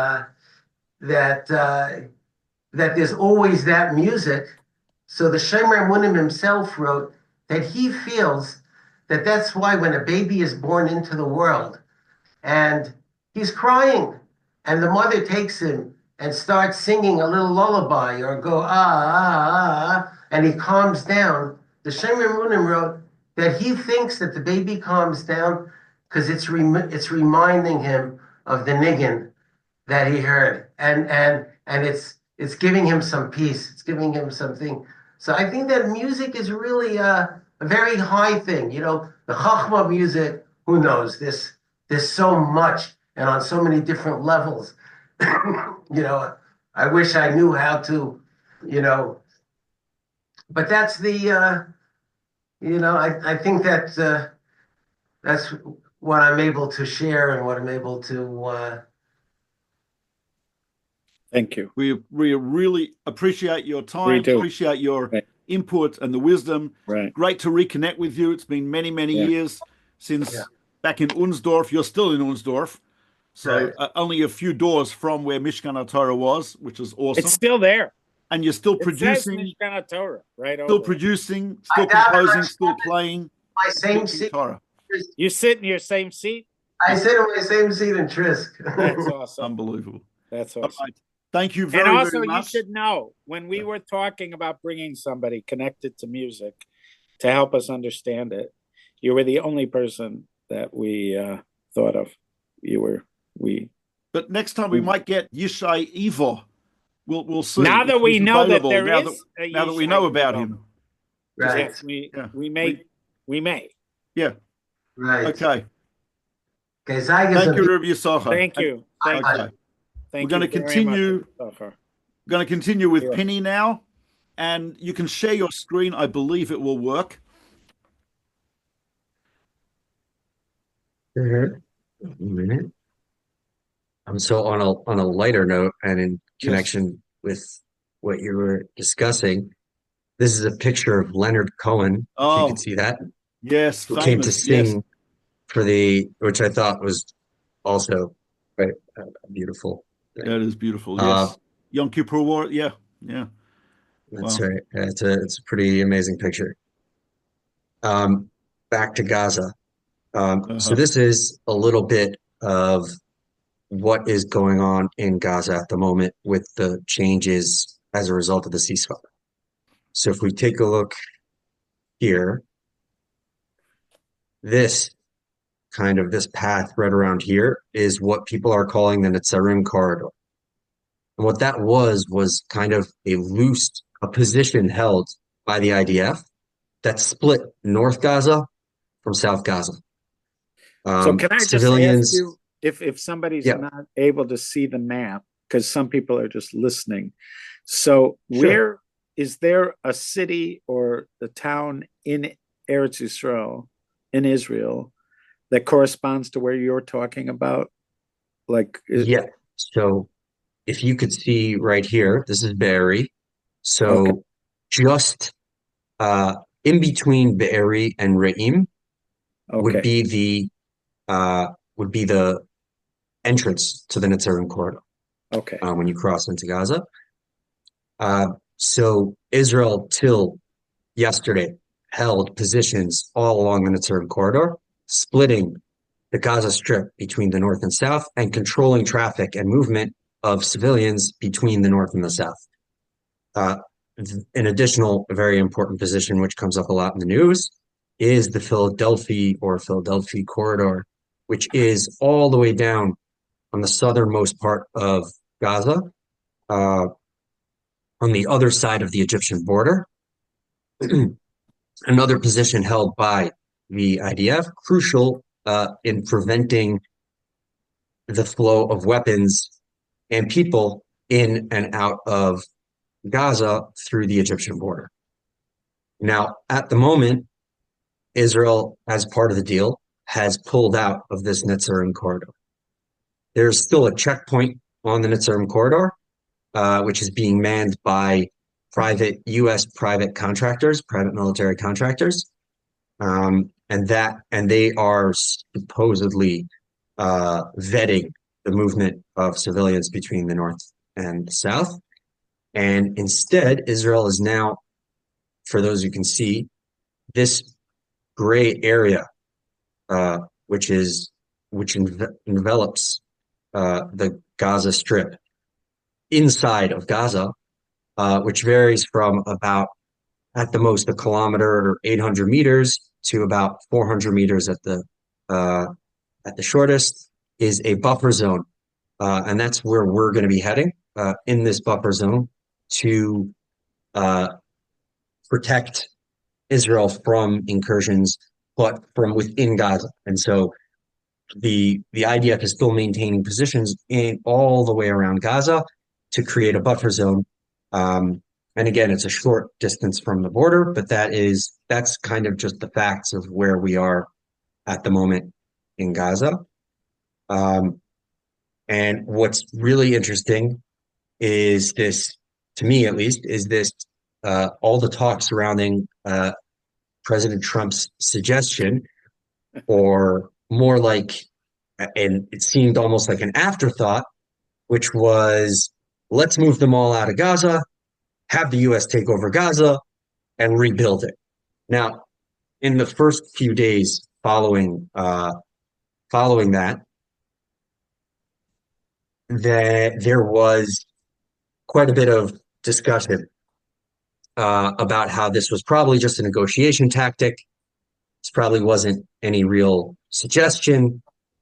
that there's always that music. So the Shomer Amunim himself wrote that he feels that that's why when a baby is born into the world and he's crying and the mother takes him and starts singing a little lullaby or go and he calms down, the Shomer Amunim wrote that he thinks that the baby calms down because it's reminding him of the niggin that he heard, and it's giving him some peace. It's giving him something. So I think that music is really a very high thing. The Chachma music. Who knows? There's so much and on so many different levels. I wish I knew how to. But that's the. I think that that's what I'm able to share and what I'm able to. Thank you. We really appreciate your time, We do. appreciate your Right. input and the wisdom. Right. Great to reconnect with you. It's been many, many Yeah. years since Yeah. back in Unsdorf. You're still in Unsdorf. So Right. only a few doors from where Mishkan Torah was, which is awesome. It's still there. And you're still It says producing, Mishkan HaTorah right still over it. producing, I still got it. composing, still playing. My same teaching seat. Torah. You sit in your same seat? I sit in my same seat in Trisk. That's awesome. Unbelievable. That's All awesome. right. Thank you very, And also, very you much. should know, when we were talking about bringing somebody connected to music to help us understand it, you were the only person that we thought of. But next time we might get Yishai Ivo. We'll see. Now if that we he's know that available, there now is a now that we Yishai know about Ivo. him. Right. Yes, we Yeah. may. Right. Okay. Gezeig is Thank you, a Rabbi Yisachar. Thank you. Thank Okay. you. Thank We're going to you very much, continue. Christopher. Going to continue with Sure. Penny now, and you can share your screen. I believe it will work. A minute. So on a lighter note, and in Yes. connection with what you were discussing, this is a picture of Leonard Cohen, if you Oh, could see that, yes, who came to famous. Yes, sing for which I thought was also quite beautiful. that is beautiful. Uh, Yes, Yom Kippur War. Yeah, yeah. That's Wow. right. It's a pretty amazing picture. Back to Gaza. So this is a little bit of what is going on in Gaza at the moment with the changes as a result of the ceasefire. So if we take a look here, this path right around here is what people are calling the Netzarim corridor. And what that was kind of a position held by the IDF that split North Gaza from South Gaza. So can I just Civilians, ask you if somebody's yeah, not able to see the map, because some people are just listening. So Sure. where is there a city or a town in Eretz Yisrael, in Israel, that corresponds to where you're talking about? Like, yeah. So if you could see right here, this is Be'eri. So Okay. just in between Be'eri and Re'im would Okay. be the entrance to the Netzarim corridor Okay. when you cross into Gaza. So Israel till yesterday held positions all along the Netzarim corridor, splitting the Gaza Strip between the north and south and controlling traffic and movement of civilians between the north and the south. An additional very important position, which comes up a lot in the news, is the Philadelphia corridor, which is all the way down on the southernmost part of Gaza, on the other side of the Egyptian border. Another position held by the IDF, crucial in preventing the flow of weapons and people in and out of Gaza through the Egyptian border. Now, at the moment, Israel, as part of the deal, has pulled out of this Netzarim corridor. There's still a checkpoint on the Netzarim corridor, which is being manned by U.S. private contractors, private military contractors, and they are supposedly vetting the movement of civilians between the north and the south. And instead, Israel is now, for those who can see, this gray area, which envelops the Gaza Strip inside of Gaza, which varies from about, at the most, a kilometer or 800 meters to about 400 meters at the shortest, is a buffer zone. And that's where we're going to be heading, in this buffer zone, to protect Israel from incursions, but from within Gaza. And so the IDF is still maintaining positions in all the way around Gaza to create a buffer zone. And again, it's a short distance from the border, but that's kind of just the facts of where we are at the moment in Gaza. And what's really interesting is this, to me at least, is this all the talk surrounding President Trump's suggestion, or more like, and it seemed almost like an afterthought, which was, let's move them all out of Gaza, have the U.S. take over Gaza, and rebuild it. Now, in the first few days following that, there was quite a bit of discussion about how this was probably just a negotiation tactic. This probably wasn't any real suggestion.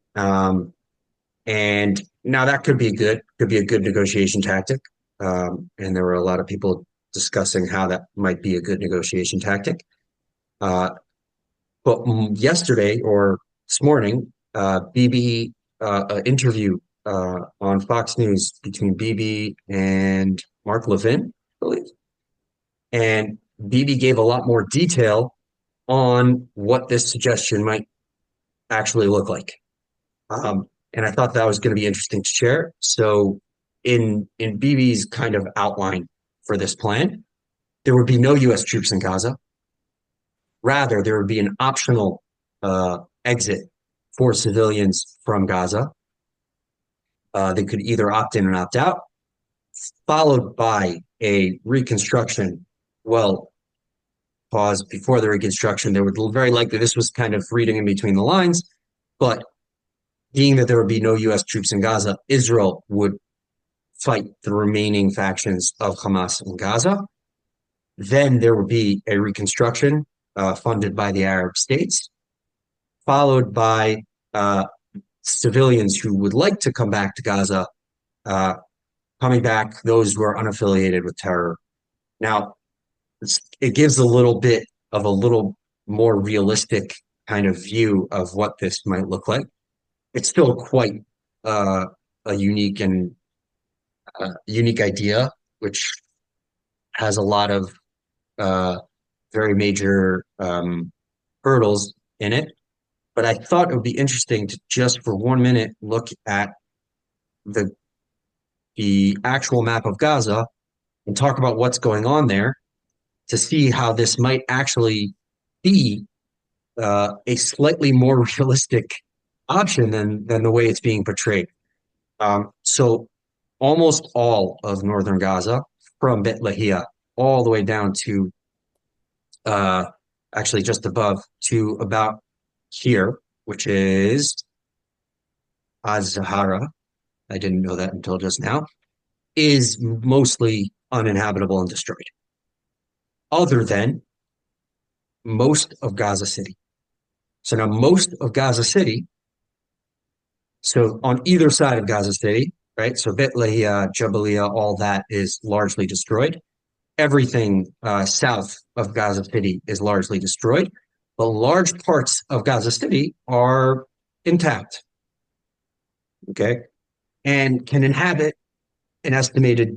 And now that could be a good negotiation tactic. And there were a lot of people discussing how that might be a good negotiation tactic. But yesterday or this morning, Bibi, an interview on Fox News between Bibi and Mark Levin, I believe. And Bibi gave a lot more detail on what this suggestion might actually look like. And I thought that was going to be interesting to share. So in Bibi's kind of outline for this plan, there would be no U.S. troops in Gaza. Rather, there would be an optional exit for civilians from Gaza. They could either opt in and opt out, followed by a reconstruction. Well, pause before the reconstruction. There would very likely, this was kind of reading in between the lines, but being that there would be no U.S. troops in Gaza, Israel would fight the remaining factions of Hamas in Gaza. Then there would be a reconstruction funded by the Arab states, followed by civilians who would like to come back to Gaza, coming back, those who are unaffiliated with terror. Now, it gives a little bit of a little more realistic kind of view of what this might look like. It's still quite a unique and unique idea, which has a lot of very major hurdles in it. But I thought it would be interesting to just for 1 minute look at the actual map of Gaza and talk about what's going on there to see how this might actually be a slightly more realistic option than the way it's being portrayed. So almost all of northern Gaza, from Beit Lahia all the way down to actually just above to about here, which is Az-Zahara, I didn't know that until just now, is mostly uninhabitable and destroyed, other than most of Gaza City. So now most of Gaza City, so on either side of Gaza City, right? So Beit Lahia, Jabalia, all that is largely destroyed. Everything south of Gaza City is largely destroyed, but large parts of Gaza City are intact, okay? And can inhabit an estimated,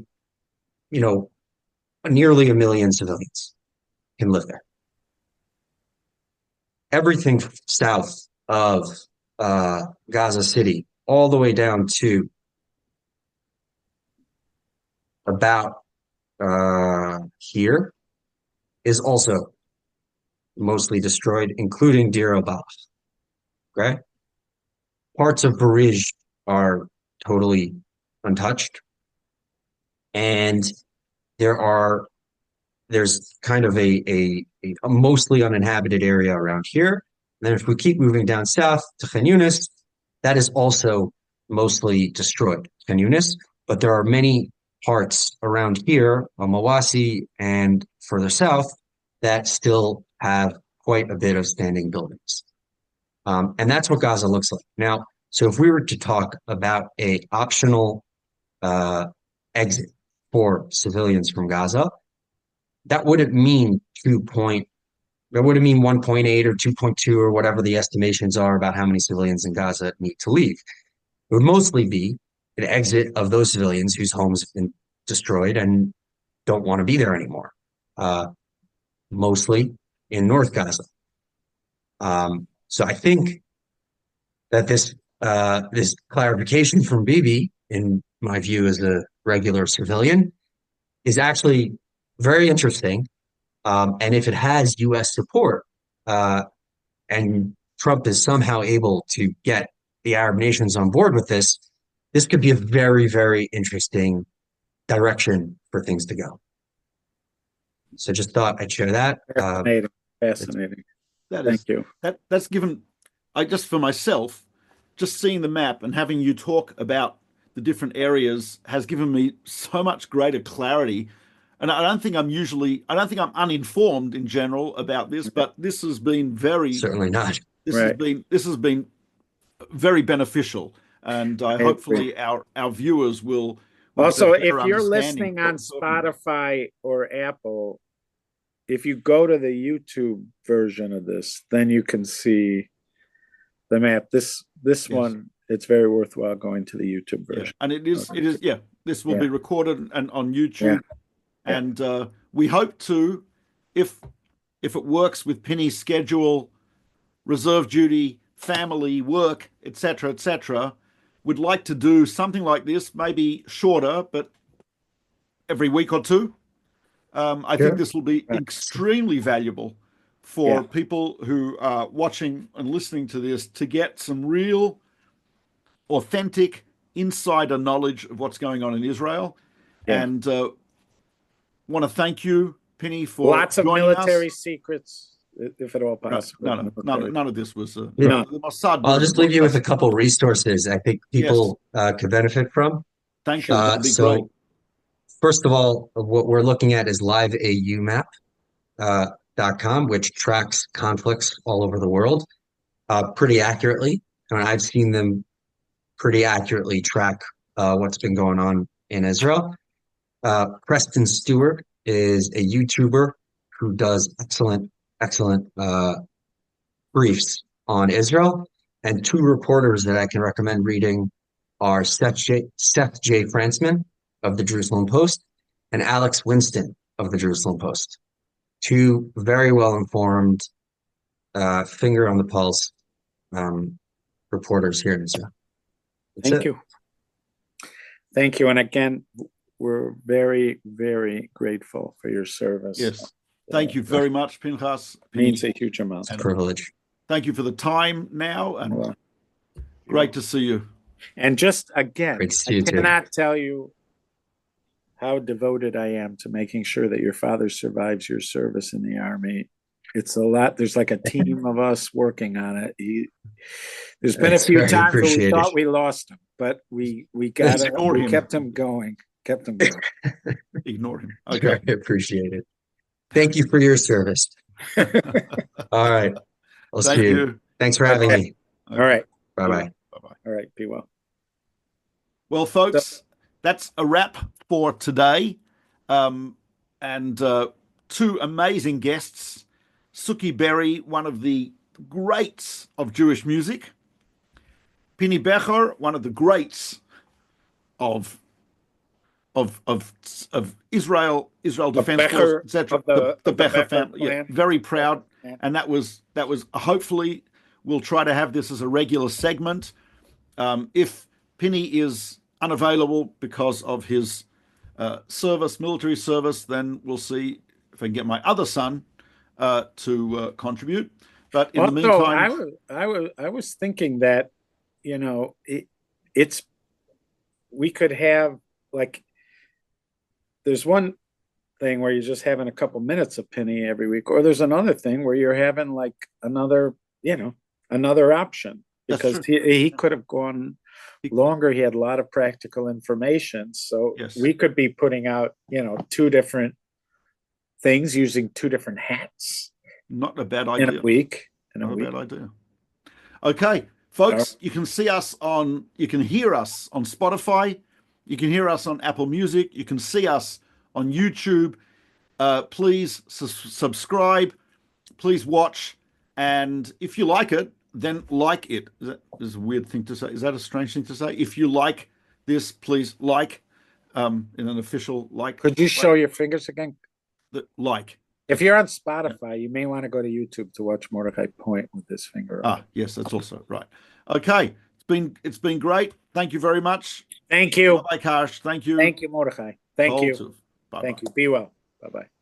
nearly 1 million civilians can live there. Everything south of Gaza City, all the way down to about here, is also mostly destroyed, including Deir al-Balah. Okay, parts of Barij are totally untouched, and there's kind of a mostly uninhabited area around here. And then if we keep moving down south to Khan Yunis, that is also mostly destroyed, Khan Yunis, but there are many parts around here, Mawasi and further south, that still have quite a bit of standing buildings. And that's what Gaza looks like. Now, so if we were to talk about a optional exit for civilians from Gaza, that wouldn't mean 1.8 or 2.2 or whatever the estimations are about how many civilians in Gaza need to leave. It would mostly be an exit of those civilians whose homes have been destroyed and don't want to be there anymore, mostly in North Gaza. So I think that this clarification from Bibi, in my view as a regular civilian, is actually very interesting. And if it has U.S. support, and Trump is somehow able to get the Arab nations on board with this, this could be a very, very interesting direction for things to go. So just thought I'd share that. Fascinating. Thank you. That's given, for myself, just seeing the map and having you talk about the different areas has given me so much greater clarity. And I don't think I'm uninformed in general about this, but this has been certainly not. This has been very beneficial, and hopefully our viewers will. Also, if you're listening on Spotify or Apple, if you go to the YouTube version of this, then you can see the map. This this Yes. one, it's very worthwhile going to the YouTube Yeah. version. And it is, this will Yeah. be recorded and on YouTube. Yeah. And we hope to, if it works with Penny's schedule, reserve duty, family, work, etc., we'd like to do something like this, maybe shorter, but every week or two. I think this will be extremely valuable for people who are watching and listening to this to get some real, authentic insider knowledge of what's going on in Israel. Yeah. And want to thank you, Penny, for Lots of joining military us. secrets, if at all possible. None of this was. No. The Mossad. I'll just leave you with a couple resources I think people could benefit from. Thank you. That'd be great. First of all, what we're looking at is liveaumap.com, which tracks conflicts all over the world pretty accurately. I mean, I've seen them pretty accurately track what's been going on in Israel. Preston Stewart is a YouTuber who does excellent briefs on Israel. And two reporters that I can recommend reading are Seth J. Frantzman of the Jerusalem Post and Alex Winston of the Jerusalem Post. Two very well-informed, finger on the pulse reporters here in Israel. Thank you. Thank you. And again, we're very, very grateful for your service. Yes. Thank you very much, Pinchas. Means a huge amount. It's a privilege. Thank you for the time now, and great to see you. And just again, Great to see you too. cannot tell you how devoted I am to making sure that your father survives your service in the Army. It's a lot. There's like a team of us working on it. There's been a few very times where we appreciated. thought we lost him, but we got it. Ignore We him. kept him going. Kept him going. Ignore him. Okay. Very appreciated. Thank you for your service. All right. I'll Thank see you. you. Thanks for having me. All right. Bye-bye. Bye-bye. All right. Be well. Well, folks, that's a wrap for today. And two amazing guests, Suki Berry, one of the greats of Jewish music, Pini Becher, one of the greats of Israel Defense Becher, Force, etc. of the The Becher Becher family, yeah, clan. very proud. Yeah. And that was hopefully we'll try to have this as a regular segment. If Penny is unavailable because of his military service, then we'll see if I can get my other son to contribute. But in the meantime, I was thinking that, we could have, like, there's one thing where you're just having a couple minutes of Penny every week, or there's another thing where you're having like another option, That's because he could have gone longer. He had a lot of practical information, so Yes. we could be putting out two different things using two different hats not a bad in idea. a week. Not a bad idea. Okay, folks, you can hear us on Spotify, you can hear us on Apple Music, you can see us on YouTube. Please subscribe, please watch, and if you like it, then like it. That is a weird thing to say. Is that a strange thing to say? If you like this, please like in an official like. Could you show your fingers again? Like. If you're on Spotify, you may want to go to YouTube to watch Mordecai point with his finger up. Yes, that's also right. Okay, it's been great. Thank you very much. Thank you. Bye, Karsh. Thank you. Thank you, Mordecai. Thank you. Bye. Thank you. Be well. Bye-bye.